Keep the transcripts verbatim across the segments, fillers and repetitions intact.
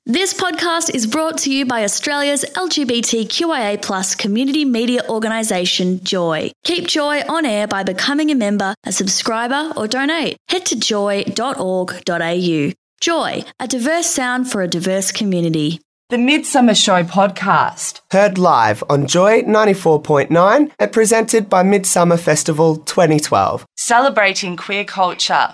This podcast is brought to you by Australia's L G B T Q I A plus community media organisation, Joy. Keep Joy on air by becoming a member, a subscriber or donate. Head to joy dot org dot a u. Joy, a diverse sound for a diverse community. The Midsummer Show podcast. Heard live on Joy ninety-four point nine and presented by Midsummer Festival twenty twelve. Celebrating queer culture.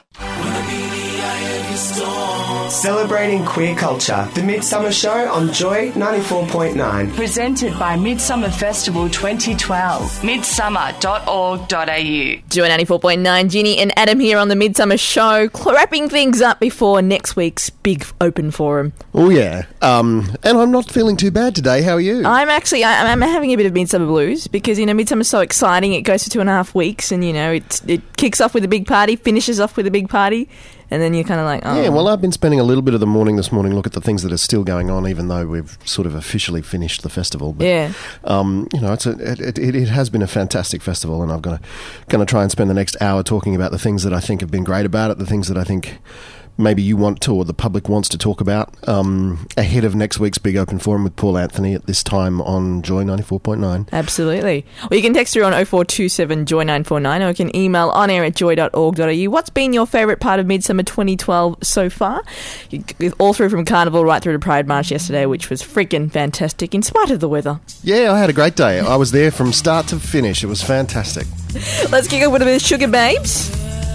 Celebrating queer culture. The Midsummer Show on Joy ninety-four point nine. Presented by Midsummer Festival twenty twelve. midsummer dot org dot a u. Joy ninety-four point nine, Ginny and Adam here on the Midsummer Show, wrapping things up before next week's big open forum. Oh, yeah. Um, and I'm not feeling too bad today. How are you? I'm actually, I, I'm having a bit of Midsummer blues because, you know, Midsummer's so exciting. It goes for two and a half weeks and, you know, it, it kicks off with a big party, finishes off with a big party. And then you're kind of like, oh. Yeah, well, I've been spending a little bit of the morning this morning look at the things that are still going on, even though we've sort of officially finished the festival. But, yeah. Um, you know, it's a, it, it, it has been a fantastic festival, and I'm going to going to try and spend the next hour talking about the things that I think have been great about it, the things that I think maybe you want to or the public wants to talk about um, ahead of next week's big open forum with Paul Anthony at this time on Joy ninety-four point nine. Absolutely. Well, you can text through on oh four two seven joy nine four nine or you can email on air at joy dot org dot a u. What's been your favourite part of Midsummer twenty twelve so far? All through from Carnival right through to Pride March yesterday, which was freaking fantastic in spite of the weather. Yeah, I had a great day. I was there from start to finish. It was fantastic. Let's kick off with a bit of Sugar Babes.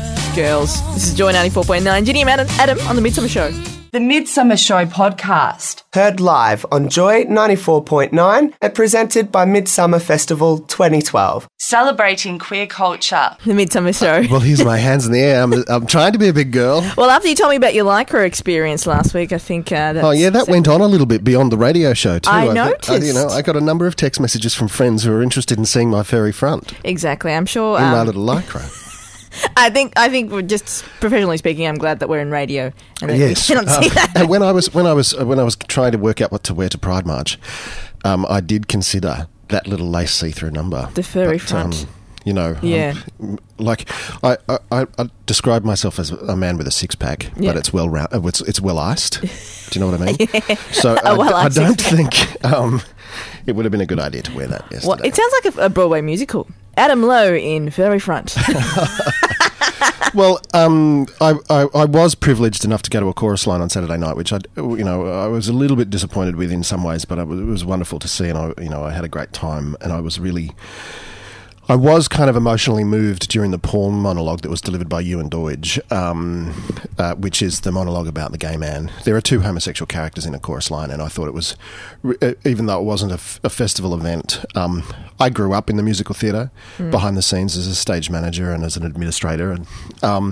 Girls. This is Joy ninety-four point nine. Ginny and Adam on the Midsummer Show. The Midsummer Show podcast. Heard live on Joy ninety-four point nine and presented by Midsummer Festival twenty twelve. Celebrating queer culture. The Midsummer Show. Well, here's my hands in the air. I'm, I'm trying to be a big girl. Well, after you told me about your Lycra experience last week, I think uh, that's... Oh, yeah, that went on a little bit beyond the radio show, too. I, I noticed. Got, I, you know, I got a number of text messages from friends who are interested in seeing my furry front. Exactly, I'm sure... In um, my little Lycra. I think I think we're just professionally speaking, I'm glad that we're in radio and that yes. we cannot see um, that. And when I was when I was when I was trying to work out what to wear to Pride March, um, I did consider that little lace see-through number, the furry but, front. Um, you know, yeah. Um, like I, I, I describe myself as a man with a six-pack, yeah. but it's well round, it's, it's well iced. Do you know what I mean? Yeah. So I, well I don't think um, it would have been a good idea to wear that yesterday. Well, it sounds like a, a Broadway musical. Adam Lowe in Furry Front. Well, um, I, I, I was privileged enough to go to a chorus line on Saturday night, which I, you know, I was a little bit disappointed with in some ways, but I, it was wonderful to see, and I, you know, I had a great time, and I was really, I was kind of emotionally moved during the Paul monologue that was delivered by Ewan Doidge, um, uh, which is the monologue about the gay man. There are two homosexual characters in a chorus line, and I thought it was, even though it wasn't a, f- a festival event, um, I grew up in the musical theatre, mm. behind the scenes as a stage manager and as an administrator, and um,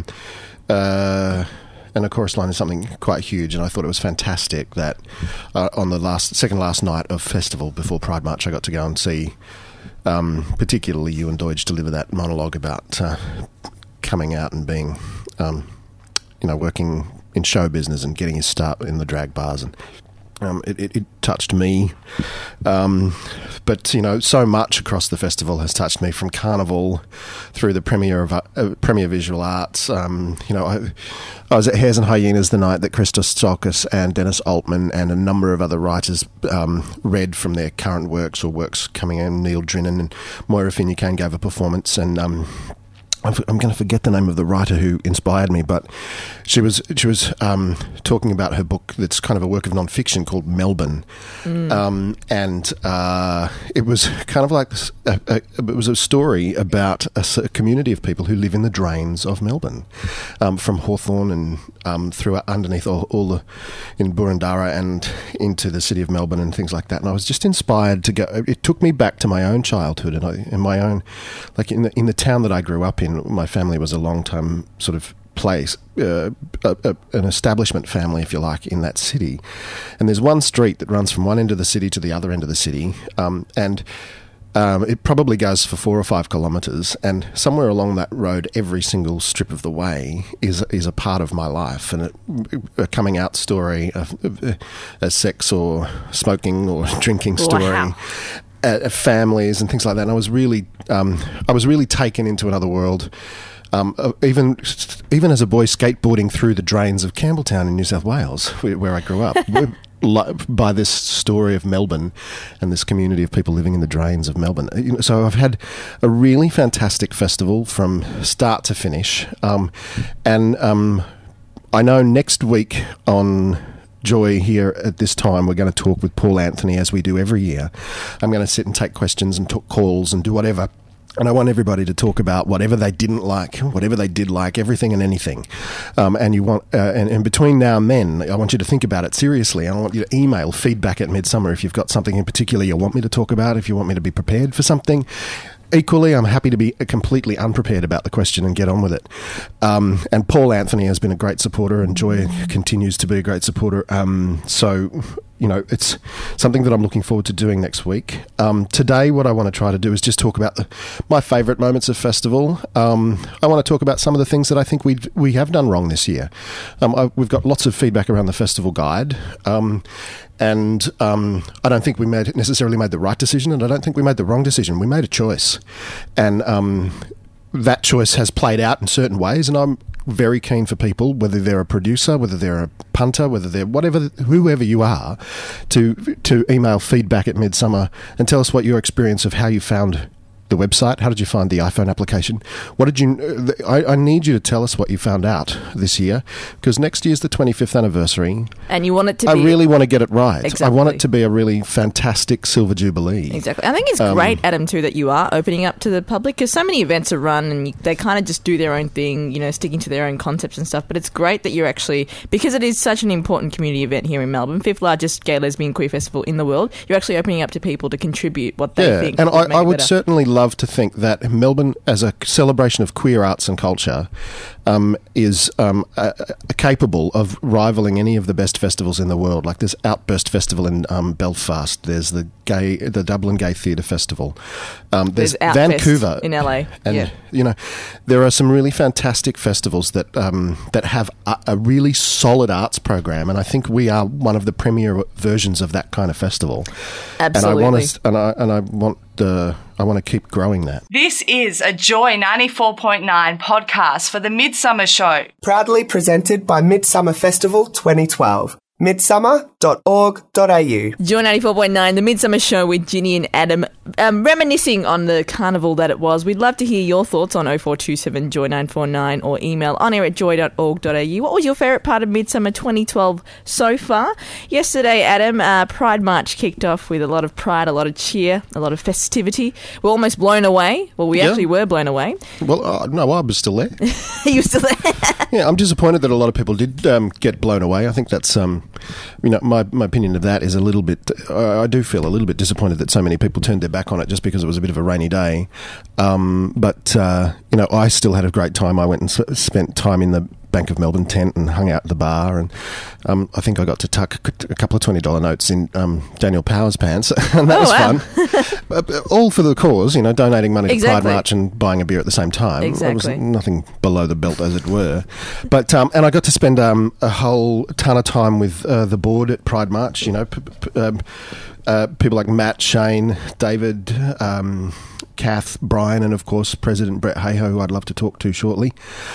uh, and a chorus line is something quite huge, and I thought it was fantastic that uh, on the last second last night of festival before Pride March, I got to go and see Um, particularly Ewan Doidge deliver that monologue about uh, coming out and being, um, you know, working in show business and getting his start in the drag bars, and um, it, it, it touched me. Um, but you know, so much across the festival has touched me, from Carnival through the premiere of uh, Premiere Visual Arts. Um, you know, I, I was at Hares and Hyenas the night that Christos Tsiolkas and Dennis Altman and a number of other writers um, read from their current works or works coming in. Neil Drinnan and Moira Finucane gave a performance, and um, I'm going to forget the name of the writer who inspired me, but she was she was um, talking about her book that's kind of a work of non-fiction called Melbourne, mm. um, and uh, it was kind of like a, a, it was a story about a, a community of people who live in the drains of Melbourne, um, from Hawthorne and um, through underneath all, all the in Boroondara and into the city of Melbourne and things like that. And I was just inspired to go. It took me back to my own childhood and I, in my own, like in the in the town that I grew up in. My family was a long-time sort of place, uh, a, a, an establishment family, if you like, in that city. And there's one street that runs from one end of the city to the other end of the city, um, and um, it probably goes for four or five kilometres. And somewhere along that road, every single strip of the way is is a part of my life, and a, a coming out story, a, a, a sex or smoking or drinking story. Wow. Uh, families and things like that, and I was really, um, I was really taken into another world. Um, uh, even, even as a boy skateboarding through the drains of Campbelltown in New South Wales, where, where I grew up, by this story of Melbourne and this community of people living in the drains of Melbourne. So I've had a really fantastic festival from start to finish. Um, and um, I know next week on Joy here at this time, we're going to talk with Paul Anthony, as we do every year. I'm going to sit and take questions and talk calls and do whatever. And I want everybody to talk about whatever they didn't like, whatever they did like, everything and anything. Um, and you want, uh, and, and between now and then, I want you to think about it seriously. I want you to email feedback at Midsummer if you've got something in particular you want me to talk about, if you want me to be prepared for something. Equally, I'm happy to be completely unprepared about the question and get on with it. Um, and Paul Anthony has been a great supporter, and Joy continues to be a great supporter. Um, so, you know, it's something that I'm looking forward to doing next week. Um, today, what I want to try to do is just talk about the, my favourite moments of festival. Um, I want to talk about some of the things that I think we we have done wrong this year. Um, I, we've got lots of feedback around the festival guide. Um, And um, I don't think we made necessarily made the right decision, and I don't think we made the wrong decision. We made a choice, and um, that choice has played out in certain ways. And I'm very keen for people, whether they're a producer, whether they're a punter, whether they're whatever, whoever you are, to to email feedback at Midsummer and tell us what your experience of how you found the website. How did you find the iPhone application? What did you? I, I need you to tell us what you found out this year, because next year's the twenty-fifth anniversary, and you want it to. I be... really want to get it right. Exactly. I want it to be a really fantastic Silver Jubilee. Exactly. I think it's Um, great, Adam, too, that you are opening up to the public, because so many events are run and you, they kind of just do their own thing, you know, sticking to their own concepts and stuff. But it's great that you're actually, because it is such an important community event here in Melbourne, fifth largest gay, lesbian, queer festival in the world. You're actually opening up to people to contribute what they yeah, think. and would I, I would better. certainly love to think that Melbourne, as a celebration of queer arts and culture, um, is um, uh, capable of rivaling any of the best festivals in the world. Like there's Outburst Festival in um, Belfast. There's the gay, the Dublin Gay Theatre Festival. Um, there's There's Outfest Vancouver in L A. and Yeah. you know, there are some really fantastic festivals that um, that have a, a really solid arts program, and I think we are one of the premier versions of that kind of festival. Absolutely. And I want to, and I and I want the. I want to keep growing that. This is a Joy ninety-four point nine podcast for the Midsummer Show. Proudly presented by Midsummer Festival twenty twelve. midsummer dot org dot a u. Joy ninety-four point nine, the Midsummer Show with Ginny and Adam, um, reminiscing on the carnival that it was. We'd love to hear your thoughts on oh four two seven joy nine four nine or email on air at joy dot org dot a u. What was your favourite part of Midsummer twenty twelve so far? Yesterday, Adam, uh, Pride March kicked off with a lot of pride, a lot of cheer, a lot of festivity. We're almost blown away. Well, we Yeah. actually were blown away. Well, uh, no, I was still there. You still there? Yeah, I'm disappointed that a lot of people did um, get blown away. I think that's, um, you know, my, my opinion of that is a little bit, uh, I do feel a little bit disappointed that so many people turned their back on it just because it was a bit of a rainy day. Um, but, uh, you know, I still had a great time. I went and s- spent time in the Bank of Melbourne tent and hung out at the bar, and um, I think I got to tuck a couple of twenty dollar notes in um, Daniel Power's pants, and that Oh, was wow. fun. All for the cause, you know, donating money Exactly. to Pride March and buying a beer at the same time. Exactly. It was nothing below the belt, as it were. But um, and I got to spend um, a whole ton of time with uh, the board at Pride March. You know, p- p- um, uh, people like Matt, Shane, David, um, Kath, Brian, and of course President Brett Hayhoe, who I'd love to talk to shortly.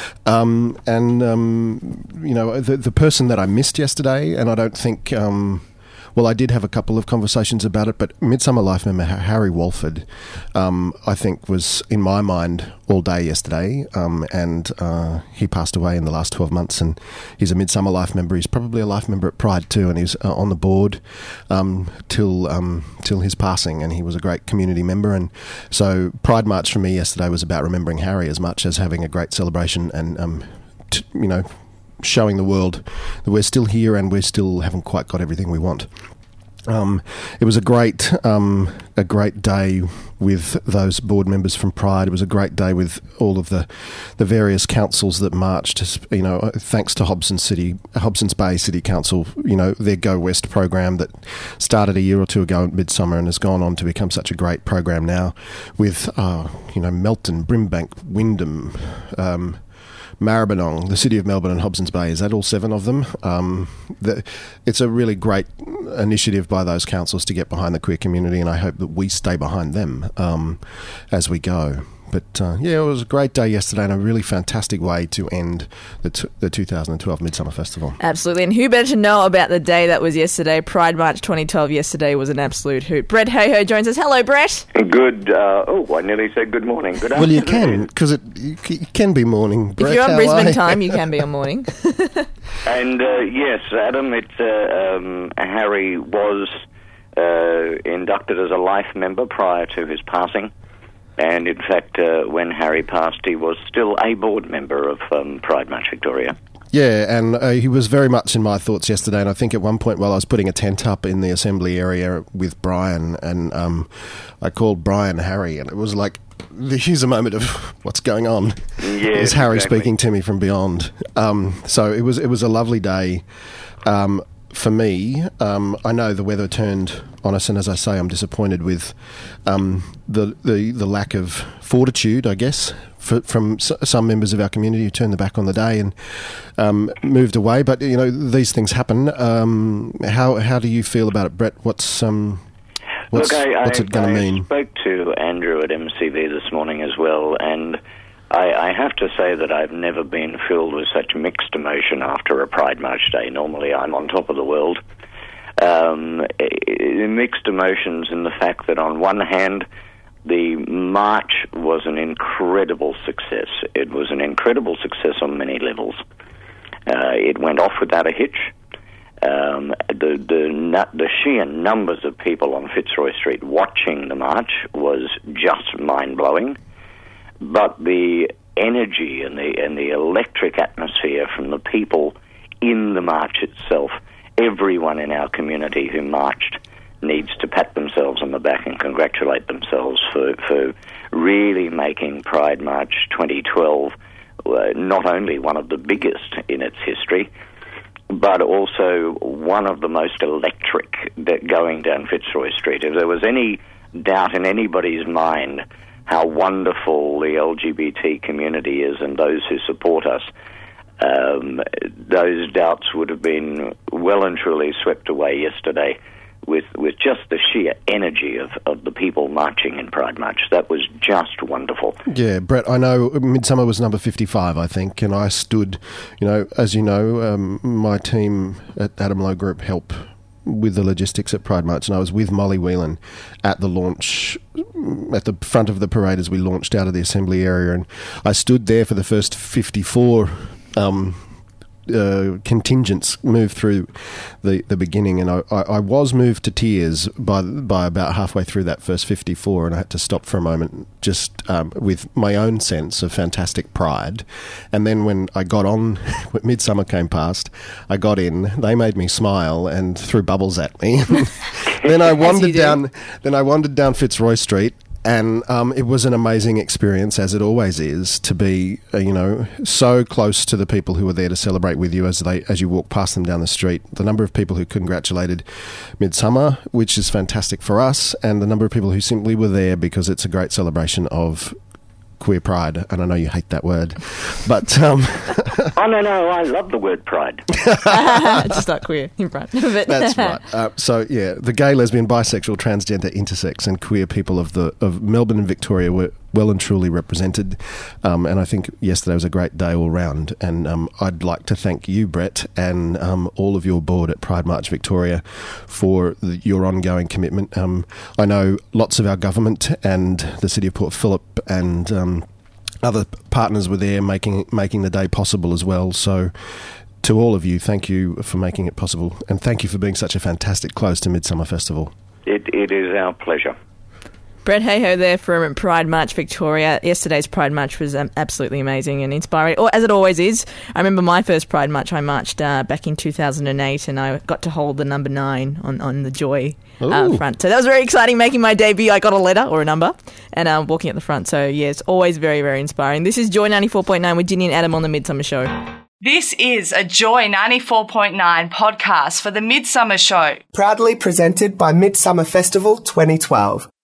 Um, and um, you know, the the person that I missed yesterday, and I don't think. Um, Well, I did have a couple of conversations about it, but Midsummer Life member Harry Walford, um, I think, was in my mind all day yesterday, um, and uh, he passed away in the last twelve months, and he's a Midsummer Life member. He's probably a Life member at Pride too, and he's uh, on the board um, till um, till his passing, and he was a great community member. And so Pride March for me yesterday was about remembering Harry as much as having a great celebration and, um, t- you know, showing the world that we're still here and we still haven't quite got everything we want. Um, it was a great, um, a great day with those board members from Pride. It was a great day with all of the, the various councils that marched. You know, thanks to Hobson City, Hobson's Bay City Council. You know, their Go West program that started a year or two ago at Midsummer and has gone on to become such a great program now. With uh, you know, Melton, Brimbank, Wyndham. Um, Maribyrnong, the City of Melbourne and Hobson's Bay, is that all seven of them? Um, the, it's a really great initiative by those councils to get behind the queer community, and I hope that we stay behind them um, as we go. But uh, yeah, it was a great day yesterday and a really fantastic way to end the t- the two thousand twelve Midsummer Festival. Absolutely, and who better to know about the day that was yesterday? Pride March twenty twelve yesterday was an absolute hoot. Brett Hayhoe joins us. Hello, Brett. Good, uh, oh, I nearly said good morning. Good well, you afternoon. can, because it you, c- you can be morning, Brett. If you're on How Brisbane are- time, you can be on morning. And uh, yes, Adam, it's, uh, um, Harry was uh, inducted as a life member prior to his passing. And in fact, uh, when Harry passed, he was still a board member of um, Pride March Victoria. Yeah, and uh, he was very much in my thoughts yesterday, and I think at one point while I was putting a tent up in the assembly area with Brian, and um, I called Brian Harry, and it was like, here's a moment of what's going on. Yes, Is Harry exactly. speaking to me from beyond? Um, so it was it was a lovely day. Um, for me, um, I know the weather turned on us, and as I say, I'm disappointed with um, the, the the lack of fortitude, I guess, for, from s- some members of our community who turned their back on the day and um, moved away. But you know, these things happen. Um, how how do you feel about it, Brett? What's um, what's, Look, I, what's I, it going to I mean? spoke to Andrew at M C V this morning as well, and I, I have to say that I've never been filled with such mixed emotion after a Pride March day. Normally I'm on top of the world. Um, eh, mixed emotions in the fact that on one hand, the march was an incredible success. It was an incredible success on many levels. Uh, it went off without a hitch. Um, the, the, nu- the sheer numbers of people on Fitzroy Street watching the march was just mind-blowing. But the energy and the and the electric atmosphere from the people in the march itself, everyone in our community who marched needs to pat themselves on the back and congratulate themselves for, for really making Pride March twenty twelve uh, not only one of the biggest in its history, but also one of the most electric that going down Fitzroy Street. If there was any doubt in anybody's mind how wonderful the L G B T community is and those who support us, um, those doubts would have been well and truly swept away yesterday with, with just the sheer energy of, of the people marching in Pride March. That was just wonderful. Yeah, Brett, I know Midsummer was number fifty-five, I think, and I stood, you know, as you know, um, my team at Adam Lowe Group help with the logistics at Pride March, and I was with Molly Whelan at the launch, at the front of the parade as we launched out of the assembly area, and I stood there for the first fifty-four um, uh, contingents move through the, the beginning, and I, I, I was moved to tears by by about halfway through that first fifty-four, and I had to stop for a moment just um, with my own sense of fantastic pride. And then when I got on, when Midsummer came past, I got in, they made me smile and threw bubbles at me. Then I wandered down then I wandered down Fitzroy Street, and um, it was an amazing experience, as it always is, to be, uh, you know, so close to the people who were there to celebrate with you as they as you walk past them down the street. The number of people who congratulated Midsummer, which is fantastic for us, and the number of people who simply were there because it's a great celebration of queer pride, and I know you hate that word, but um, Oh, no, no, I love the word pride. Just not queer in front. But that's right. Uh, so yeah, the gay, lesbian, bisexual, transgender, intersex, and queer people of the of Melbourne and Victoria were well and truly represented, um, and I think yesterday was a great day all round. And um, I'd like to thank you, Brett, and um, all of your board at Pride March Victoria for the, your ongoing commitment. Um, I know lots of our government and the City of Port Phillip and um, other partners were there making making the day possible as well. So to all of you, thank you for making it possible, and thank you for being such a fantastic close to Midsummer Festival. It, it is our pleasure. Brett Hayhoe there from Pride March Victoria. Yesterday's Pride March was um, absolutely amazing and inspiring, or as it always is. I remember my first Pride March. I marched uh, back in two thousand eight, and I got to hold the number nine on, on the Joy uh, front. So that was very exciting, making my debut. I got a letter or a number and um, walking at the front. So, yeah, it's always very, very inspiring. This is Joy ninety-four point nine with Ginny and Adam on the Midsummer Show. This is a Joy ninety-four point nine podcast for the Midsummer Show. Proudly presented by Midsummer Festival twenty twelve.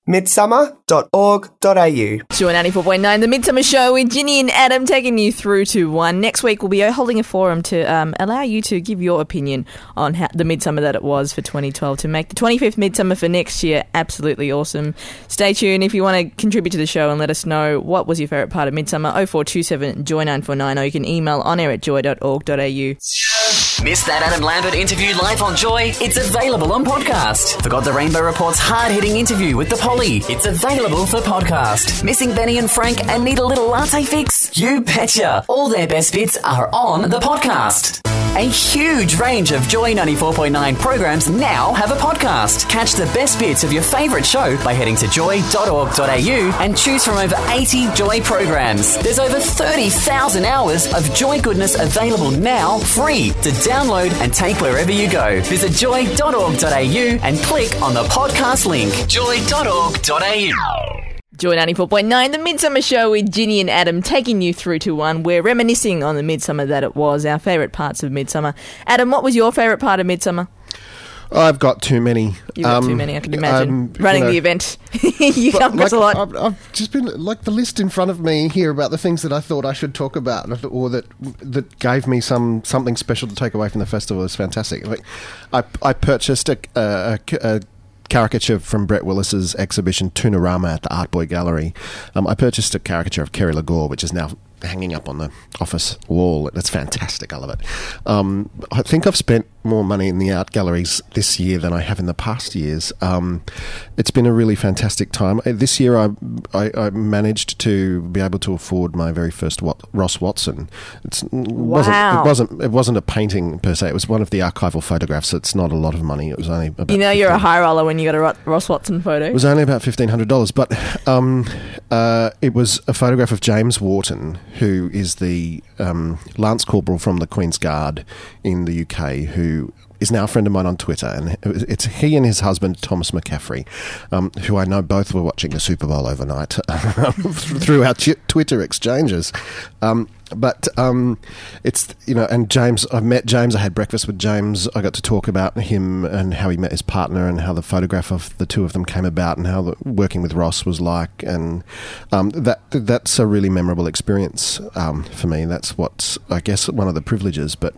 midsummer dot org dot a u. Joy ninety-four point nine, The Midsummer Show with Ginny and Adam taking you through to one. Next week we'll be holding a forum to um, allow you to give your opinion on how the Midsummer that it was for twenty twelve to make the twenty-fifth Midsummer for next year absolutely awesome. Stay tuned if you want to contribute to the show and let us know what was your favourite part of Midsummer. oh four two seven joy nine four nine, or you can email onair at joy dot org dot a u. Missed that Adam Lambert interview live on Joy? It's available on podcast. Forgot the Rainbow Report's hard-hitting interview with the Polly? It's available for podcast. Missing Benny and Frank and need a little latte fix? You betcha. All their best bits are on the podcast. A huge range of Joy ninety-four point nine programs now have a podcast. Catch the best bits of your favourite show by heading to joy dot org dot a u and choose from over eighty Joy programs. There's over thirty thousand hours of Joy goodness available now, free to download and take wherever you go. Visit joy dot org dot a u and click on the podcast link. joy dot org dot a u. Joy ninety-four point nine, The Midsummer Show with Ginny and Adam taking you through to one. We're reminiscing on the Midsummer that it was, our favourite parts of Midsummer. Adam, what was your favourite part of Midsummer? I've got too many. You've got um, too many, I can imagine. Um, Running you know, the event. you but, come across like, a lot. I've, I've just been, like, the list in front of me here about the things that I thought I should talk about or that that gave me some something special to take away from the festival is fantastic. Like, I, I purchased a, a, a caricature from Brett Willis's exhibition Toonerama at the Art Boy Gallery. Um, I purchased a caricature of Kerry Legore, which is now hanging up on the office wall. It's fantastic. I love it. Um, I think I've spent more money in the art galleries this year than I have in the past years. Um, it's been a really fantastic time. This year I, I, I managed to be able to afford my very first Wat- Ross Watson. It's, wow. wasn't, it, wasn't, it wasn't a painting per se. It was one of the archival photographs. It's not a lot of money. It was only about You know you're a fifteen high roller when you got a Ro- Ross Watson photo. It was only about fifteen hundred dollars, but um, uh, it was a photograph of James Wharton, who is the um, Lance Corporal from the Queen's Guard in the U K, who is now a friend of mine on Twitter, and it's he and his husband Thomas McCaffrey, um, who I know both were watching the Super Bowl overnight through our t- Twitter exchanges. Um, but um, it's, you know, and James, I've met James, I had breakfast with James, I got to talk about him and how he met his partner and how the photograph of the two of them came about and how the, working with Ross was like, and um, that that's a really memorable experience um, for me. That's what's, I guess, one of the privileges, but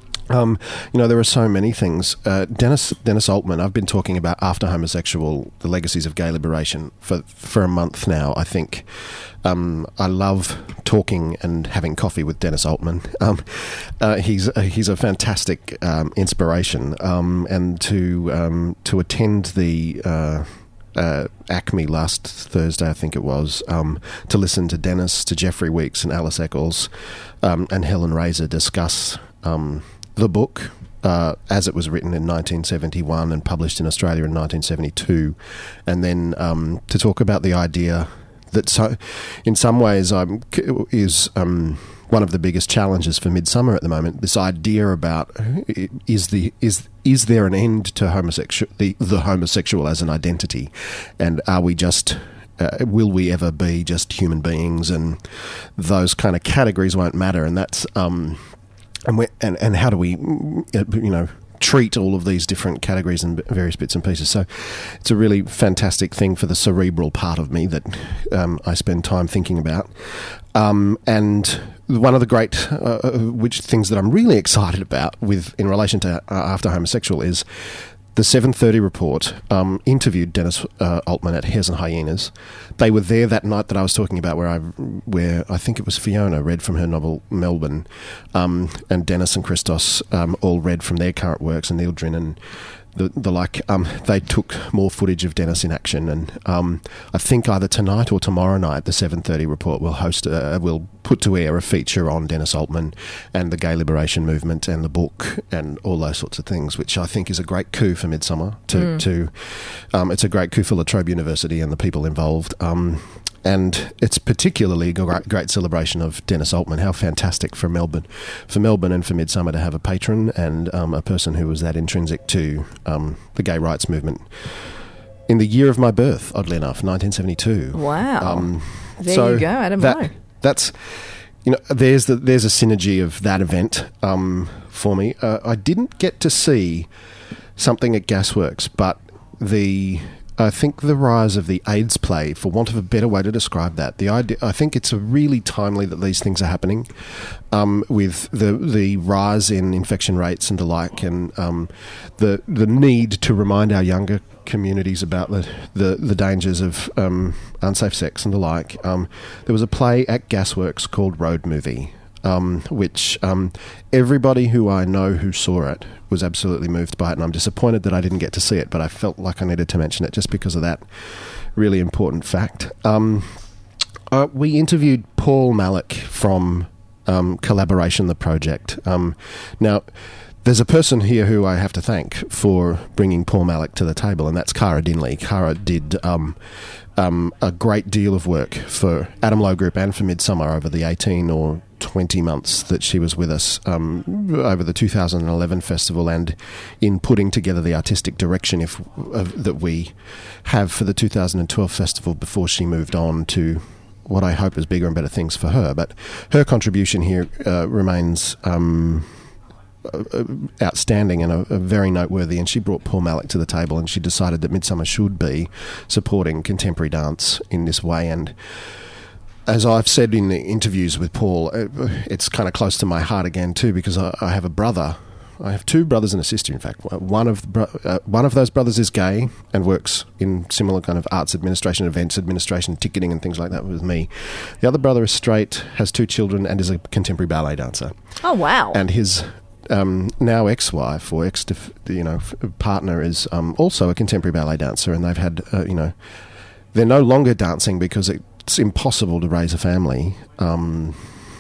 Um, you know, there are so many things. Uh, Dennis Dennis Altman, I've been talking about After Homosexual, the legacies of gay liberation for for a month now, I think. Um, I love talking and having coffee with Dennis Altman. Um, uh, he's uh, he's a fantastic um, inspiration, um, and to um, to attend the uh, uh, Acme last Thursday, I think it was, um, to listen to Dennis, to Jeffrey Weeks and Alice Eccles, um, and Helen Razor discuss Um, the book uh, as it was written in nineteen seventy-one and published in Australia in nineteen seventy-two, and then um, to talk about the idea that, so, in some ways, um, is um, one of the biggest challenges for Midsummer at the moment. This idea about is the is is there an end to homosexual the, the homosexual as an identity, and are we just Uh, will we ever be just human beings, and those kind of categories won't matter, and that's um, and we and and how do we, you know, treat all of these different categories and various bits and pieces. So it's a really fantastic thing for the cerebral part of me that um, I spend time thinking about. Um, and one of the great uh, which things that I'm really excited about with in relation to uh, After Homosexual is the seven thirty report um, interviewed Dennis uh, Altman at Hares and Hyenas. They were there that night that I was talking about, where I, where I think it was Fiona read from her novel Melbourne, um, and Dennis and Christos um, all read from their current works, and Neil Drinnan, the, the like. Um, they took more footage of Dennis in action, and um, I think either tonight or tomorrow night, the seven thirty report will host, a, will put to air a feature on Dennis Altman and the gay liberation movement and the book and all those sorts of things, which I think is a great coup for Midsummer. To, mm. to um, it's a great coup for La Trobe University and the people involved. Um, And it's particularly a great, great celebration of Dennis Altman. How fantastic for Melbourne, for Melbourne and for Midsummer to have a patron and um, a person who was that intrinsic to um, the gay rights movement. In the year of my birth, oddly enough, nineteen seventy-two. Wow. Um, there so you go, Adam. That, that's, you know, there's the, there's a synergy of that event um, for me. Uh, I didn't get to see something at Gasworks, but the I think the rise of the AIDS play, for want of a better way to describe that, the idea, I think it's a really timely that these things are happening, um, with the the rise in infection rates and the like, and um, the the need to remind our younger communities about the the, the dangers of um, unsafe sex and the like. Um, there was a play at Gasworks called Road Movie, Um, which um, everybody who I know who saw it was absolutely moved by it, and I'm disappointed that I didn't get to see it, but I felt like I needed to mention it just because of that really important fact. Um, uh, we interviewed Paul Malek from um, Collaboration, the project. Um, now, there's a person here who I have to thank for bringing Paul Malek to the table, and that's Cara Dinley. Cara did um, um, a great deal of work for Adam Lowe Group and for Midsummer over the eighteen or twenty months that she was with us um, over the two thousand eleven festival, and in putting together the artistic direction if, uh, that we have for the two thousand twelve festival before she moved on to what I hope is bigger and better things for her. But her contribution here uh, remains um, uh, outstanding and a, a very noteworthy, and she brought Paul Malek to the table, and she decided that Midsummer should be supporting contemporary dance in this way. And as I've said in the interviews with Paul, it's kind of close to my heart again too, because I, I have a brother. I have two brothers and a sister, in fact. One of uh, one of those brothers is gay and works in similar kind of arts administration, events administration, ticketing and things like that with me. The other brother is straight, has two children, and is a contemporary ballet dancer. Oh, wow. And his um, now ex-wife or ex, you know, partner is um, also a contemporary ballet dancer, and they've had, uh, you know, they're no longer dancing because it, it's impossible to raise a family um,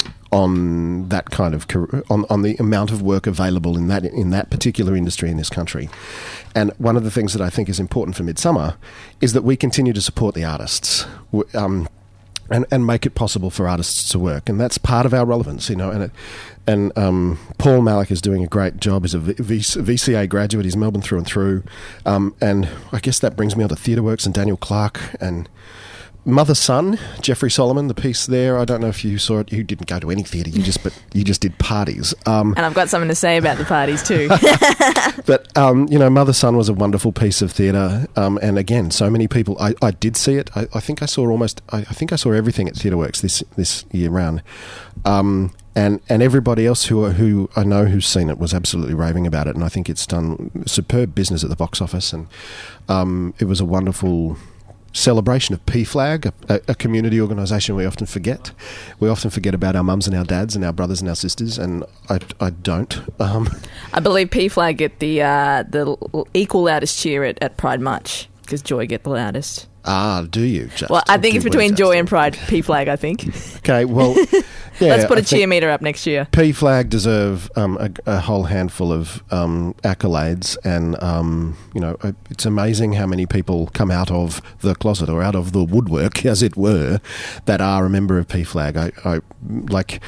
on that kind of on on the amount of work available in that in that particular industry in this country. And one of the things that I think is important for Midsummer is that we continue to support the artists um, and and make it possible for artists to work, and that's part of our relevance, you know. And it, and um, Paul Malek is doing a great job. He's a v- V C A graduate. He's Melbourne through and through, um, and I guess that brings me on to TheatreWorks and Daniel Clark and Mother Son, Jeffrey Solomon, the piece there. I don't know if you saw it. You didn't go to any theatre. You just, but you just did parties. Um, and I've got something to say about the parties too. But um, you know, Mother Son was a wonderful piece of theatre, um, and again, so many people. I, I did see it. I, I think I saw almost. I, I think I saw everything at TheatreWorks this this year round. Um, and and everybody else who who I know who's seen it was absolutely raving about it, and I think it's done superb business at the box office, and um, it was a wonderful celebration of P FLAG, a, a community organisation we often forget. We often forget about our mums and our dads and our brothers and our sisters, and I, I don't. Um, I believe P FLAG get the uh, the equal loudest cheer at, at Pride March, because Joy get the loudest. Ah, do you? Just, well, I think it's between Joy Justin? and Pride, P FLAG, I think. Okay, well, yeah, let's put a I cheer meter up next year. P FLAG deserve um, a, a whole handful of um, accolades, and um, you know, it's amazing how many people come out of the closet or out of the woodwork, as it were, that are a member of P FLAG. I, I like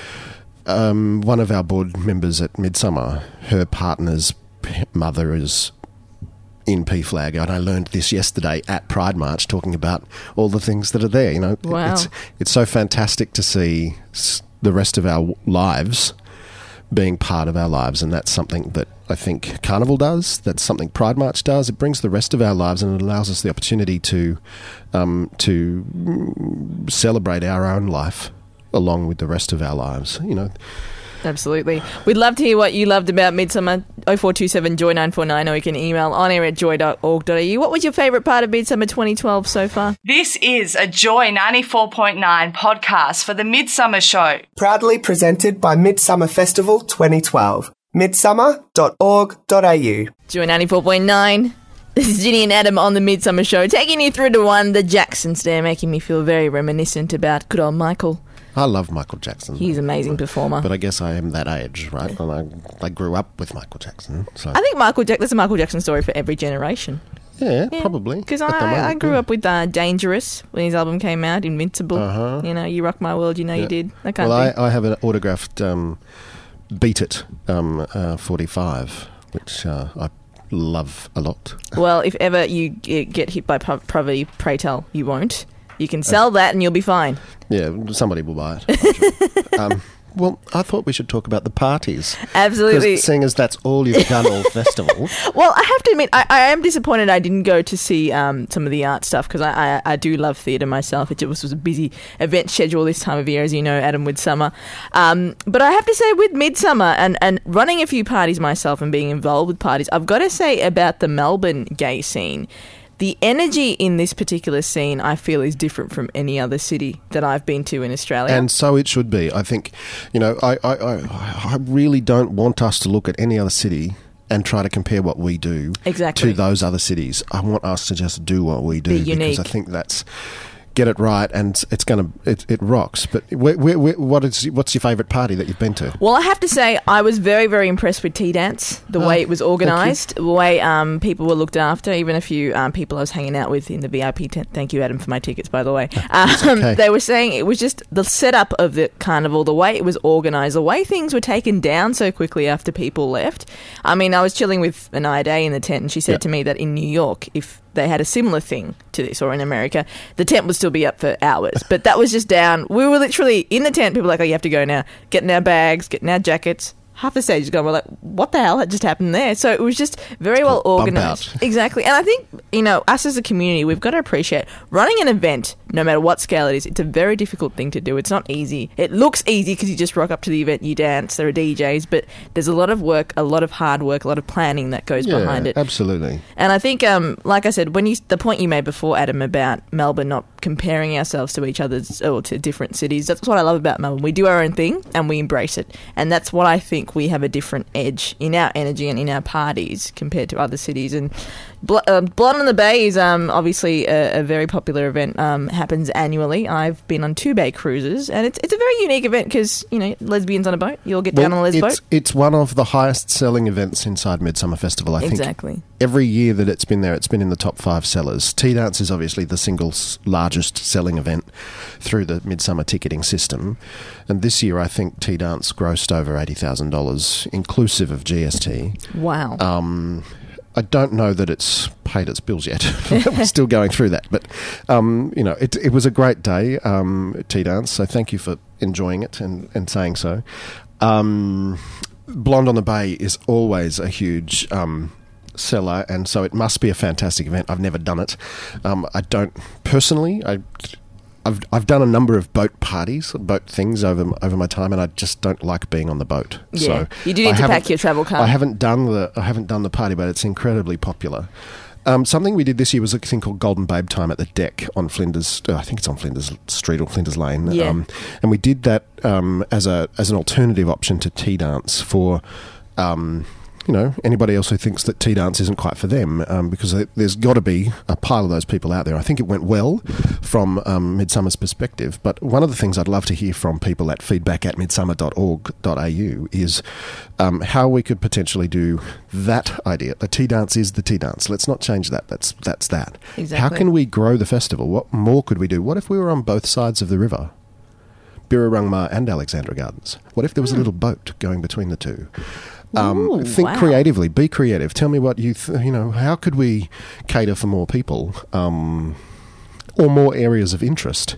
um, one of our board members at Midsummer. Her partner's mother is in P FLAG, and I learned this yesterday at Pride March, talking about all the things that are there. You know, wow. it's it's so fantastic to see the rest of our lives being part of our lives, and that's something that I think Carnival does. That's something Pride March does. It brings the rest of our lives, and it allows us the opportunity to um, to celebrate our own life along with the rest of our lives. You know. Absolutely. We'd love to hear what you loved about Midsummer. oh four two seven joy nine four nine, or you can email on air at joy dot org dot a u. What was your favourite part of Midsummer twenty twelve so far? This is a Joy ninety-four point nine podcast for the Midsummer Show. Proudly presented by Midsummer Festival twenty twelve. midsummer dot org dot a u. Joy ninety-four point nine. This is Ginny and Adam on the Midsummer Show, taking you through to one, the Jacksons there, making me feel very reminiscent about good old Michael. I love Michael Jackson. He's an amazing performer. But I guess I am that age, right? And I, I grew up with Michael Jackson. So. I think Michael Jack- there's a Michael Jackson story for every generation. Yeah, yeah. probably. Because I, I grew yeah. up with uh, Dangerous when his album came out, Invincible. Uh-huh. You know, You Rock My World, you know yeah. you did. That kind well, of thing. I, I have an autographed um, Beat It um, uh, forty-five, which uh, I love a lot. Well, if ever you get hit by poverty, pray tell, you won't. You can sell that and you'll be fine. Yeah, somebody will buy it. um, Well, I thought we should talk about the parties. Absolutely. 'Cause seeing as that's all you've done all festival. Well, I have to admit, I, I am disappointed I didn't go to see um, some of the art stuff because I, I, I do love theatre myself. It just was a busy event schedule this time of year, as you know, Adam, with summer. Um, but I have to say, with Midsummer and, and running a few parties myself and being involved with parties, I've got to say about the Melbourne gay scene, the energy in this particular scene, I feel, is different from any other city that I've been to in Australia. And so it should be. I think, you know, I, I, I, I really don't want us to look at any other city and try to compare what we do exactly. to those other cities. I want us to just do what we do Be unique. because I think that's... Get it right, and it's gonna it, it rocks. But where, where, where, what is what's your favourite party that you've been to? Well, I have to say I was very very impressed with Tea Dance, the Oh, way it was organised, the way um, people were looked after. Even a few um, people I was hanging out with in the V I P tent. Thank you, Adam, for my tickets, by the way. Um, okay. They were saying it was just the setup of the carnival, the way it was organised, the way things were taken down so quickly after people left. I mean, I was chilling with Anaya Day in the tent, and she said Yeah. to me that in New York, if they had a similar thing to this, or in America, the tent would still be up for hours. But that was just down. We were literally in the tent. People were like, oh, you have to go now. Getting our bags, getting our jackets. Half the stage is gone. We're like, what the hell had just happened there? So it was just very well called bump organised. out. Exactly. And I think, you know, us as a community, we've got to appreciate running an event, no matter what scale it is, it's a very difficult thing to do. It's not easy. It looks easy because you just rock up to the event, you dance, there are D Js, but there's a lot of work, a lot of hard work, a lot of planning that goes Yeah, behind it. absolutely. And I think, um, like I said, when you the point you made before, Adam, about Melbourne not comparing ourselves to each other's or to different cities, that's what I love about Melbourne. We do our own thing and we embrace it. And that's what I think we have a different edge in our energy and in our parties compared to other cities. And Bl- uh, Blonde on the Bay is um, obviously a, a very popular event, um, happens annually. I've been on two bay cruises, and it's it's a very unique event because, you know, lesbians on a boat. You'll get down on a lesbo it's, boat. it's one of the highest selling events inside Midsummer Festival, I think. Exactly. Every year that it's been there, it's been in the top five sellers. Tea Dance is obviously the single s- largest selling event through the Midsummer ticketing system. And this year, I think Tea Dance grossed over eighty thousand dollars, inclusive of G S T. Wow. Um, I don't know that it's paid its bills yet. We're still going through that. But, um, you know, it, it was a great day, um, Tea Dance, so thank you for enjoying it and, and saying so. Um, Blonde on the Bay is always a huge um, seller, and so it must be a fantastic event. I've never done it. Um, I don't, personally, I... I've I've done a number of boat parties, boat things over over my time, and I just don't like being on the boat. Yeah. So You do need I to haven't- pack your travel card. I haven't done the I haven't done the party, but it's incredibly popular. Um, something we did this year was a thing called Golden Babe Time at the Deck on Flinders. Uh, I think it's on Flinders Street or Flinders Lane. Yeah. Um, and we did that um, as a as an alternative option to Tea Dance for. Um, you know, anybody else who thinks that Tea Dance isn't quite for them, um, because there's got to be a pile of those people out there. I think it went well from um, Midsummer's perspective, but one of the things I'd love to hear from people at feedback at midsummer dot org dot a u is um, how we could potentially do that idea. The Tea Dance is the Tea Dance. Let's not change that. That's that's that. Exactly. How can we grow the festival? What more could we do? What if we were on both sides of the river? Birrarungma and Alexandra Gardens. What if there was a little boat going between the two? Um, Ooh, think wow. creatively. Be creative. Tell me what you th- you know. How could we cater for more people, um, or more areas of interest?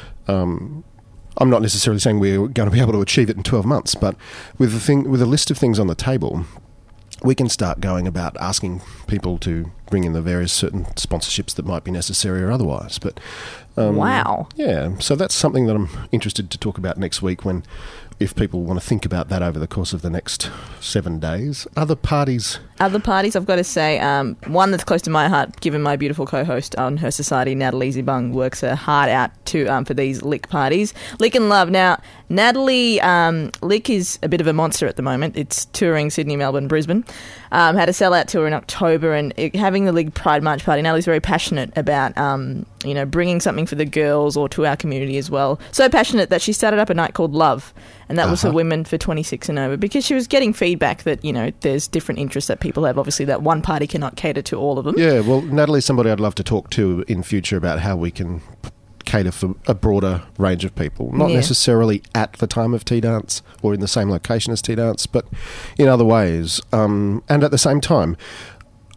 Um, I'm not necessarily saying we're going to be able to achieve it in twelve months, but with the thing, with a list of things on the table, we can start going about asking people to bring in the various certain sponsorships that might be necessary or otherwise. But um, Wow. yeah. So that's something that I'm interested to talk about next week when. If people want to think about that over the course of the next seven days. Other parties... Other parties, I've got to say, um, one that's close to my heart, given my beautiful co-host on Her Society, Natalie Zibung, works her heart out to um, for these Lick parties. Lick and Love. Now, Natalie, um, Lick is a bit of a monster at the moment. It's touring Sydney, Melbourne, Brisbane. Um, had a sellout tour in October, and it, having the Lick Pride March party, Natalie's very passionate about, um, you know, bringing something for the girls or to our community as well. So passionate that she started up a night called Love, and that was for Uh-huh. women for twenty-six and over, because she was getting feedback that, you know, there's different interests that people have. Obviously, that one party cannot cater to all of them. Yeah, well, Natalie's somebody I'd love to talk to in future about how we can cater for a broader range of people. Not Yeah. necessarily at the time of Tea Dance or in the same location as Tea Dance, but in other ways. Um, and at the same time,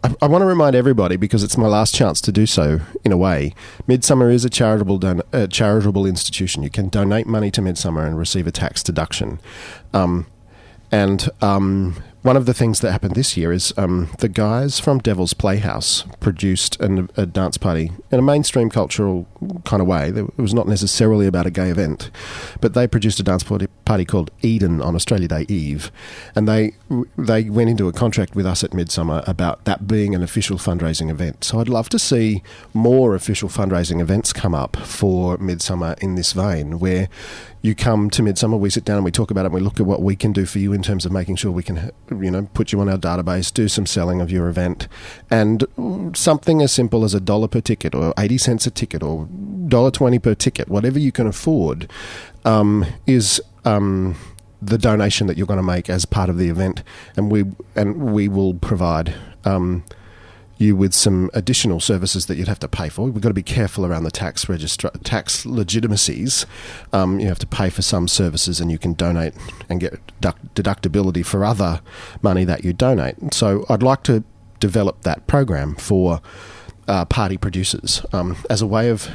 I, I want to remind everybody, because it's my last chance to do so, in a way, Midsummer is a charitable don- uh, charitable institution. You can donate money to Midsummer and receive a tax deduction. Um, and um, one of the things that happened this year is um, the guys from Devil's Playhouse produced an, a dance party in a mainstream cultural kind of way. It was not necessarily about a gay event, but they produced a dance party, party called Eden on Australia Day Eve, and they they went into a contract with us at Midsummer about that being an official fundraising event. So I'd love to see more official fundraising events come up for Midsummer in this vein, where you come to Midsummer, we sit down and we talk about it, and we look at what we can do for you in terms of making sure we can, you know, put you on our database, do some selling of your event, and something as simple as a dollar per ticket, or eighty cents a ticket, or one dollar twenty per ticket, whatever you can afford, um, is um, the donation that you're going to make as part of the event, and we and we will provide Um, you with some additional services that you'd have to pay for. We've got to be careful around the tax registra- tax legitimacies. Um, you have to pay for some services, and you can donate and get deduct- deductibility for other money that you donate. So I'd like to develop that program for uh, party producers um, as a way of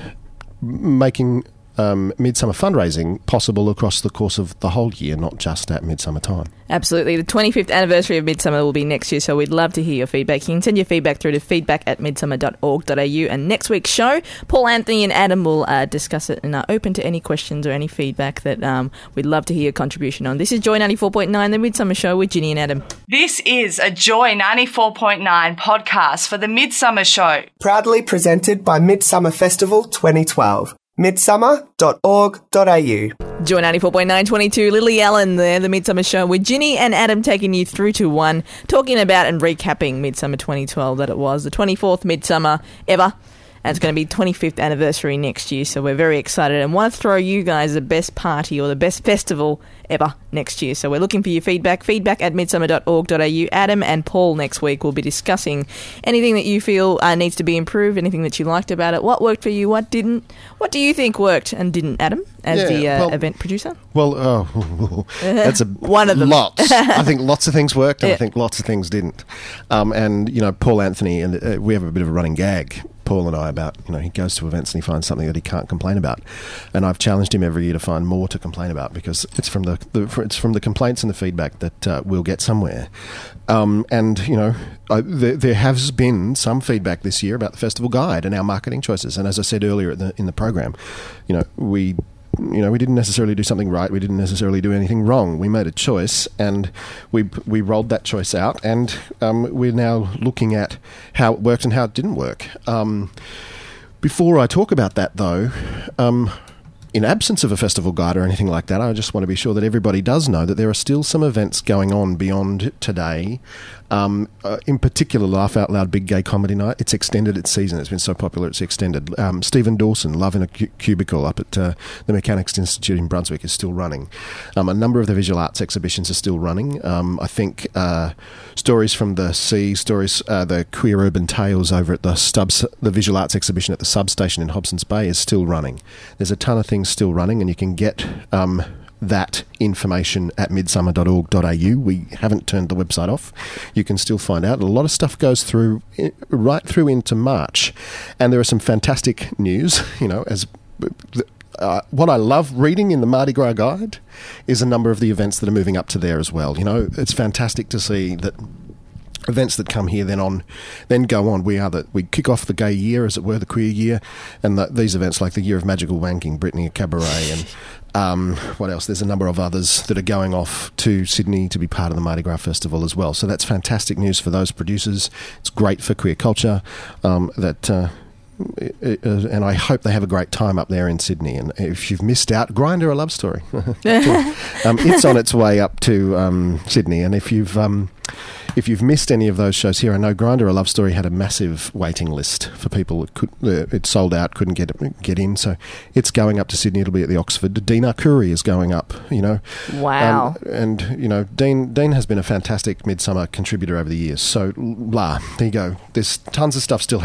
making Um, Midsummer fundraising possible across the course of the whole year, not just at Midsummer time. Absolutely. The twenty-fifth anniversary of Midsummer will be next year, so we'd love to hear your feedback. You can send your feedback through to feedback at midsummer dot org dot a u, and next week's show, Paul, Anthony and Adam will uh, discuss it and are open to any questions or any feedback that um, we'd love to hear your contribution on. This is Joy ninety-four point nine, the Midsummer Show with Ginny and Adam. This is a Joy ninety-four point nine podcast for the Midsummer Show. Proudly presented by Midsummer Festival twenty twelve. midsummer dot org dot a u. Joy ninety-four point nine, twenty-two, Lily Allen there, the Midsummer Show with Ginny and Adam taking you through to one, talking about and recapping Midsummer twenty twelve, that it was the twenty-fourth Midsummer ever. And it's going to be twenty-fifth anniversary next year, so we're very excited and want to throw you guys the best party or the best festival ever next year. So we're looking for your feedback, feedback at midsummer dot org dot a u. Adam and Paul next week will be discussing anything that you feel uh, needs to be improved, anything that you liked about it, what worked for you, what didn't. What do you think worked and didn't, Adam, as yeah, the uh, well, event producer? Well, oh, that's a One of them. Lots. I think lots of things worked, and Yeah. I think lots of things didn't. Um, and, you know, Paul Anthony, and uh, we have a bit of a running gag, Paul and I, about, you know, he goes to events and he finds something that he can't complain about. And I've challenged him every year to find more to complain about, because it's from the, the it's from the complaints and the feedback that uh, we'll get somewhere. Um, and, you know, I, there, there has been some feedback this year about the festival guide and our marketing choices. And as I said earlier in the, in the program, you know, we... You know, we didn't necessarily do something right. We didn't necessarily do anything wrong. We made a choice, and we we rolled that choice out, and um, we're now looking at how it worked and how it didn't work. Um, before I talk about that, though, um, in absence of a festival guide or anything like that, I just want to be sure that everybody does know that there are still some events going on beyond today. Um, uh, in particular, Laugh Out Loud Big Gay Comedy Night. It's extended its season. It's been so popular, it's extended. Um, Stephen Dawson, Love in a cu- Cubicle up at uh, the Mechanics Institute in Brunswick is still running. Um, a number of the visual arts exhibitions are still running. Um, I think uh, Stories from the Sea, stories, uh, the Queer Urban Tales over at the Stubbs, the visual arts exhibition at the Substation in Hobson's Bay is still running. There's a ton of things still running, and you can get um, that information at midsummer dot org dot a u. We haven't turned the website off. You can still find out. A lot of stuff goes through right through into March, and there are some fantastic news. You know, as uh, what I love reading in the Mardi Gras Guide is a number of the events that are moving up to there as well. You know, it's fantastic to see that events that come here then on then go on. We are the we kick off the gay year, as it were, the queer year, and the, these events like the Year of Magical Wanking, Brittany Cabaret, and um, what else? There's a number of others that are going off to Sydney to be part of the Mardi Gras Festival as well. So that's fantastic news for those producers. It's great for queer culture. Um, that uh, and I hope they have a great time up there in Sydney. And if you've missed out, Grindr a Love Story. um, it's on its way up to um, Sydney, and if you've um, if you've missed any of those shows here, I know Grindr a Love Story had a massive waiting list for people that could uh, it sold out, couldn't get get in. So it's going up to Sydney. It'll be at the Oxford. Dean Arcuri is going up. You know, wow. Um, and you know, Dean Dean has been a fantastic Midsummer contributor over the years. So la, there you go. There's tons of stuff still happening.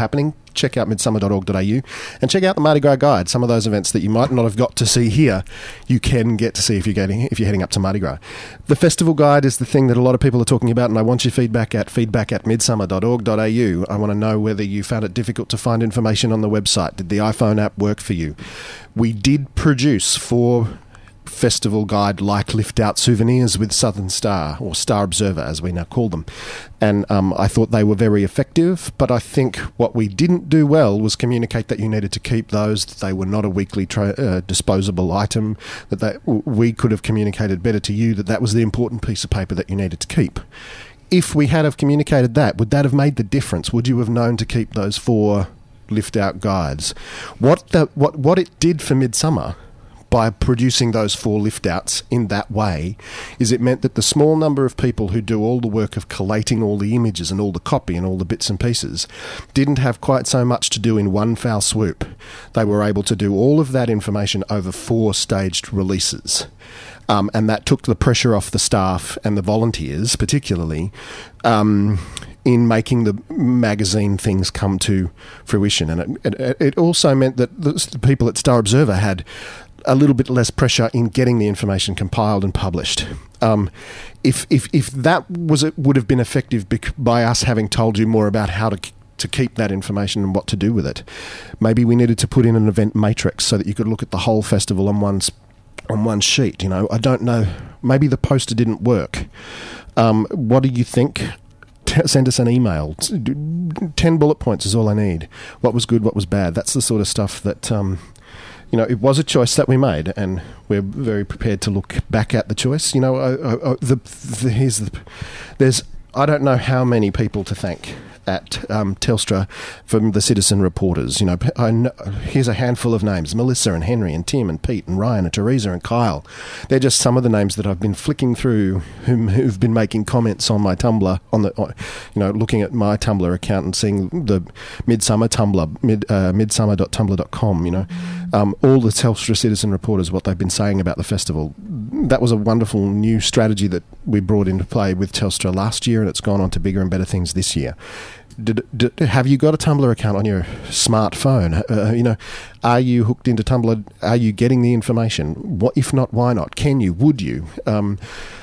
check out midsummer dot org dot a u and check out the Mardi Gras Guide. Some of those events that you might not have got to see here, you can get to see if you're getting if you're heading up to Mardi Gras. The festival guide is the thing that a lot of people are talking about, and I want your feedback at feedback at midsummer dot org dot a u. I want to know whether you found it difficult to find information on the website. Did the iPhone app work for you? We did produce four festival guide like lift out souvenirs with Southern Star, or Star Observer as we now call them, and um, I thought they were very effective, but I think what we didn't do well was communicate that you needed to keep those, that they were not a weekly tra- uh, disposable item, that they, we could have communicated better to you that that was the important piece of paper that you needed to keep. If we had have communicated that, would that have made the difference? Would you have known to keep those four lift out guides? What the, what what it did for Midsummer by producing those four lift outs in that way is it meant that the small number of people who do all the work of collating all the images and all the copy and all the bits and pieces didn't have quite so much to do in one foul swoop. They were able to do all of that information over four staged releases. Um, and that took the pressure off the staff and the volunteers, particularly, um, in making the magazine things come to fruition. And it, it, it also meant that the people at Star Observer had a little bit less pressure in getting the information compiled and published. Um, if if if that was it would have been effective bec- by us having told you more about how to to keep that information and what to do with it. Maybe we needed to put in an event matrix so that you could look at the whole festival on one on one sheet. You know, I don't know. Maybe the poster didn't work. Um, what do you think? T- send us an email. Ten bullet points is all I need. What was good? What was bad? That's the sort of stuff that. Um, You know, it was a choice that we made, and we're very prepared to look back at the choice. You know, uh, uh, the, the, here's the, there's I don't know how many people to thank at um, Telstra from the citizen reporters. You know, I know, here's a handful of names: Melissa and Henry and Tim and Pete and Ryan and Teresa and Kyle. They're just some of the names that I've been flicking through, whom who've been making comments on my Tumblr, on the, on, you know, looking at my Tumblr account and seeing the Midsummer Tumblr, mid, uh, midsummer dot tumblr dot com. You know, um, all the Telstra citizen reporters, what they've been saying about the festival. That was a wonderful new strategy that we brought into play with Telstra last year, and it's gone on to bigger and better things this year. Did, did, have you got a Tumblr account on your smartphone? Uh, you know, are you hooked into Tumblr? Are you getting the information? What, if not, why not? Can you? Would you? Um,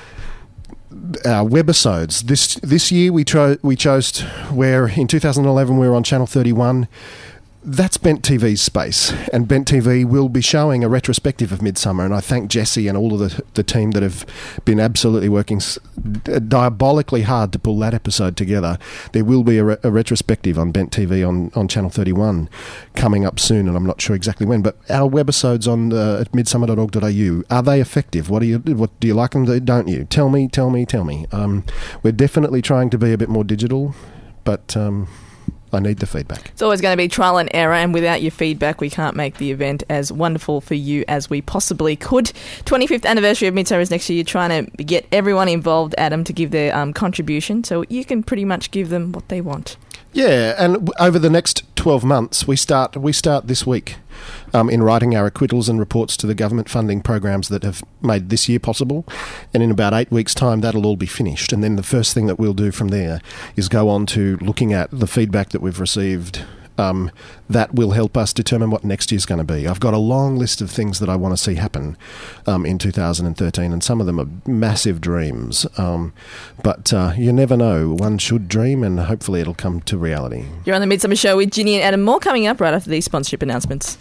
our webisodes. This this year we tro- we chose to, where in two thousand eleven we were on Channel thirty-one. That's Bent T V's space, and Bent T V will be showing a retrospective of Midsummer, and I thank Jesse and all of the, the team that have been absolutely working diabolically hard to pull that episode together. There will be a, re- a retrospective on Bent T V on, on Channel thirty-one coming up soon, and I'm not sure exactly when, but our webisodes on uh, at midsummer dot org dot a u, are they effective? What do you what do you like them, don't you? Tell me, tell me, tell me. Um, we're definitely trying to be a bit more digital, but... Um, I need the feedback. It's always going to be trial and error, and without your feedback, we can't make the event as wonderful for you as we possibly could. twenty-fifth anniversary of Midsummer is next year. You're trying to get everyone involved, Adam, to give their um, contribution, so you can pretty much give them what they want. Yeah, and over the next twelve months, we start we start this week um, in writing our acquittals and reports to the government funding programs that have made this year possible. And in about eight weeks' time, that'll all be finished. And then the first thing that we'll do from there is go on to looking at the feedback that we've received. Um, that will help us determine what next year's going to be. I've got a long list of things that I want to see happen um, in two thousand thirteen, and some of them are massive dreams. Um, but uh, you never know. One should dream, and hopefully it'll come to reality. You're on the Midsummer Show with Ginny and Adam. More coming up right after these sponsorship announcements.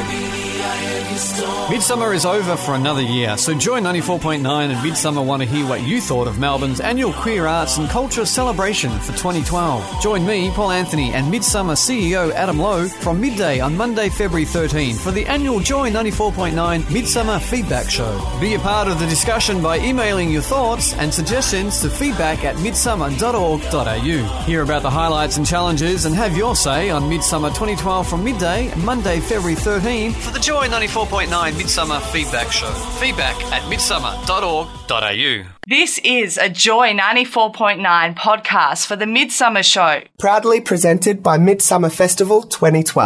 Midsummer is over for another year, so Joy ninety-four point nine and Midsummer want to hear what you thought of Melbourne's annual Queer Arts and Culture celebration for twenty twelve. Join me, Paul Anthony, and Midsummer C E O Adam Lowe from midday on Monday, February thirteenth for the annual Joy ninety-four point nine Midsummer Feedback Show. Be a part of the discussion by emailing your thoughts and suggestions to feedback at midsummer dot org dot a u. Hear about the highlights and challenges and have your say on Midsummer twenty twelve from midday, Monday, February thirteenth for the Joy ninety-four point nine Midsummer Feedback Show. Feedback at midsummer dot org dot a u. This is a Joy ninety-four point nine podcast for the Midsummer Show. Proudly presented by Midsummer Festival twenty twelve.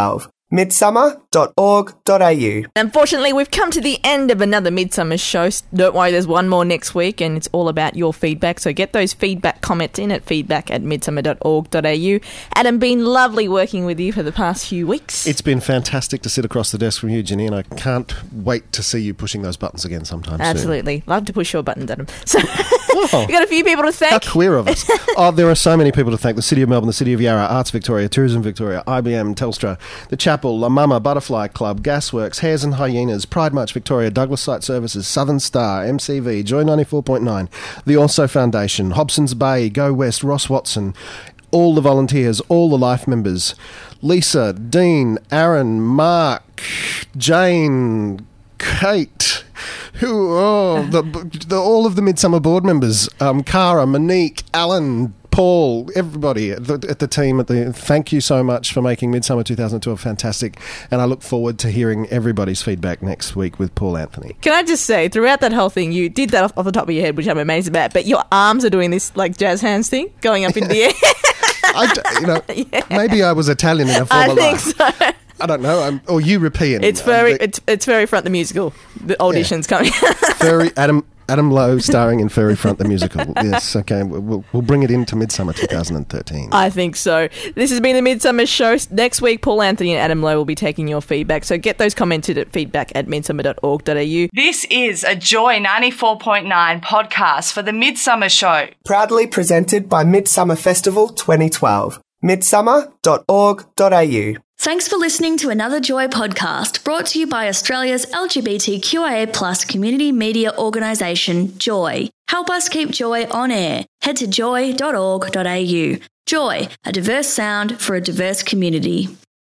midsummer dot org dot a u. Unfortunately, we've come to the end of another Midsummer show. Don't worry, there's one more next week, and it's all about your feedback. So get those feedback comments in at feedback at midsummer dot org dot a u. Adam, been lovely working with you for the past few weeks. It's been fantastic to sit across the desk from you, Ginny, and I can't wait to see you pushing those buttons again sometime Absolutely. soon. Love to push your buttons, Adam. So Oh. You've got a few people to thank. How queer of us. Oh, there are so many people to thank. The City of Melbourne, the City of Yarra, Arts Victoria, Tourism Victoria, I B M, Telstra, the Chapel, La Mama, Butterfly Club, Gasworks, Hares and Hyenas, Pride March Victoria, Douglas Site Services, Southern Star, M C V, Joy ninety-four point nine, the Also Foundation, Hobson's Bay, Go West, Ross Watson, all the volunteers, all the life members, Lisa, Dean, Aaron, Mark, Jane, Kate, who, oh, the, the, all of the Midsummer board members, um, Cara, Monique, Alan, Paul, everybody at the, at the team, at the thank you so much for making Midsummer twenty twelve fantastic, and I look forward to hearing everybody's feedback next week with Paul Anthony. Can I just say, throughout that whole thing, you did that off, off the top of your head, which I'm amazed about, but your arms are doing this like jazz hands thing, going up in the air. I, d- you know, yeah. Maybe I was Italian in a former I think life. so. I don't know. I'm, or European. It's very, um, the, it's it's very Front the Musical. The audition's yeah. coming. Furry Adam Adam Lowe starring in Furry Front the Musical. Yes, okay. We'll we'll bring it into Midsummer twenty thirteen. I think so. This has been the Midsummer Show. Next week, Paul Anthony and Adam Lowe will be taking your feedback. So get those commented at feedback at midsummer dot org dot a u. This is a Joy ninety-four point nine podcast for the Midsummer Show. Proudly presented by Midsummer Festival twenty twelve. midsummer dot org dot a u. Thanks for listening to another Joy podcast brought to you by Australia's L G B T Q I A plus community media organisation, Joy. Help us keep Joy on air. Head to joy dot org dot a u. Joy, a diverse sound for a diverse community.